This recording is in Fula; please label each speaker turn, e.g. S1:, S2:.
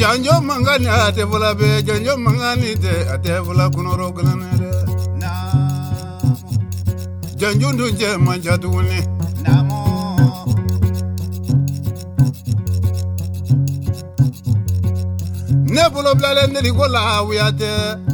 S1: Janjo mangani ate fula be janjo mangani te ate fula kunoro glanere janjo dunje manjatuni ne bolo blale ne kola wiate